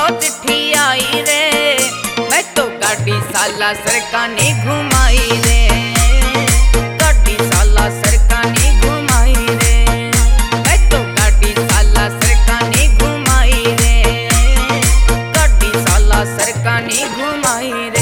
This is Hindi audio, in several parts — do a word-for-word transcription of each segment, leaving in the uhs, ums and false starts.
तो चिट्ठी आई रे, मैं तो गाड़ी साला सरकाने घुमाई रे, गाड़ी साला सरकाने घुमाई रे, मैं तो गाड़ी साला सरकाने घुमाई रे, गाड़ी साला सरकाने घुमाई रे।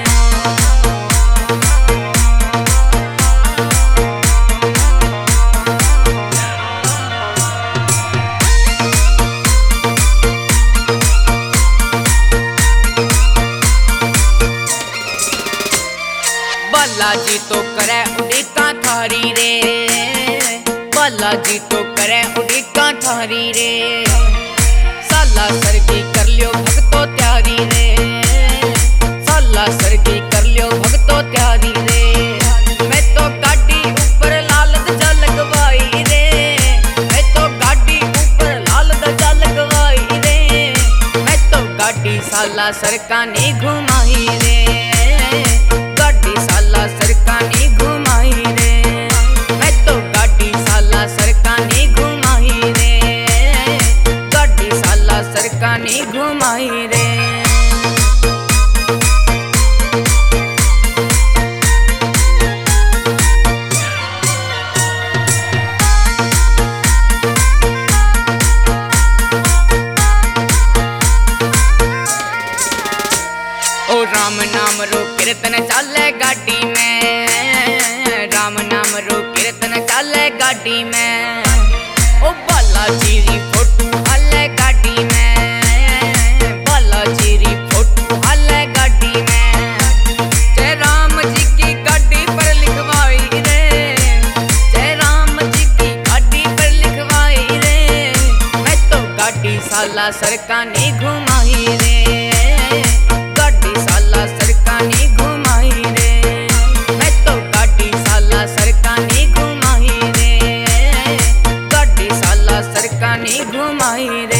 बालाजी तो करे उड़ीका थारी रे, बालाजी तो करे उड़ीका थारी रे, साला सर की कर लियो भगतो त्यारी रे, साला सर की कर लियो भगतो त्यारी रे, मैं तो गाड़ी ऊपर लाल ध्वजा लगवाई रे, मैं तो गाड़ी ऊपर लाल ध्वजा लगवाई रे, मैं तो गाड़ी साला सरकाने घुमाई रे, साला सरकाने घुमाई रे, मैं तो गाड़ी साला सरकाने घुमाई रे, गाड़ी साला सरकाने घुमाई रे। ओ राम नाम रो कीर्तन चाले गाड़ी में, राम नाम रो कीर्तन चाले गाड़ी में, ओ बालाजी री फोटो हाले गाड़ी में, बालाजी री फोटो हाले गाड़ी में, जय राम जी की गाड़ी पर लिखवाई रे, जय राम जी की गाड़ी पर लिखवाई रे, मैं तो गाड़ी साला सरकाने घुमाई रे, साला सरकाने घुमाई रे, मैं तो गाड़ी साला सरकाने घुमाई रे, गाड़ी साला सरकाने घुमाई रे।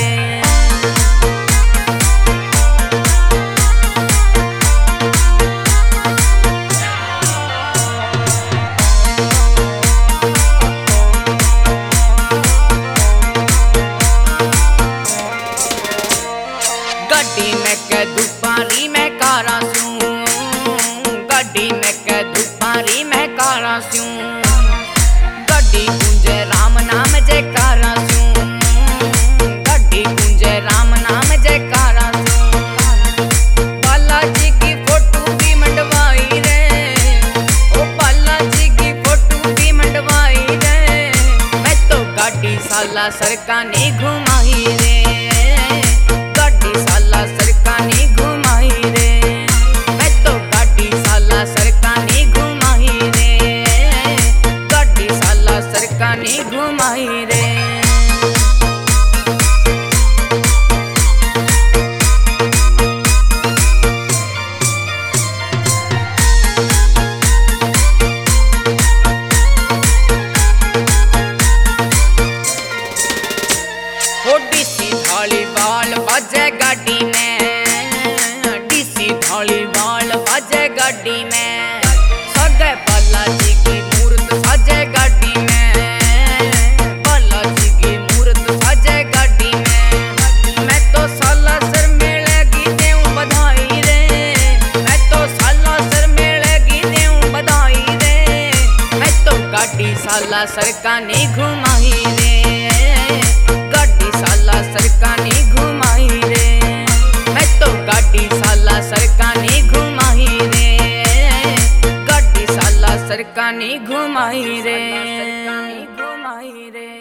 गाड़ी में के दुपारी में कारा स्यूं, गाड़ी में के दुपारी में कारा स्यूं, गाड़ी गुंजे राम नाम जयकारा स्यूं, गाड़ी गुंजे राम नाम जयकारा स्यूं, बालाजी की फोटो भी मंडवाई रे, ओ बालाजी की फोटो भी मंडवाई रे, मैं तो गाड़ी साला सरकाने घुमाई रे, साला सरकाने घुमाई रे, मैं तो गाड़ी साला सरकाने घुमाई रे, गाड़ी साला सरकाने घुमाई रे। डीसी थाली बाल बाजे गाड़ी में, डीसी थाली बाल बाजे गाड़ी में, सगे बालाजी की मूर्त साजे गाड़ी में, बालाजी की मूर्त साजे गाड़ी में, मैं तो साला सर मिलेगी देऊं बधाई रे, मैं तो साला सर मिलेगी देऊं बधाई रे, मैं तो गाड़ी साला सरकाने घुमाई रे, साला सरकाने घुमाई रे, मैं तो गाड़ी साला सरकाने घुमाई रे, गाड़ी साला सरकाने घुमाई रे, घुमाई रे।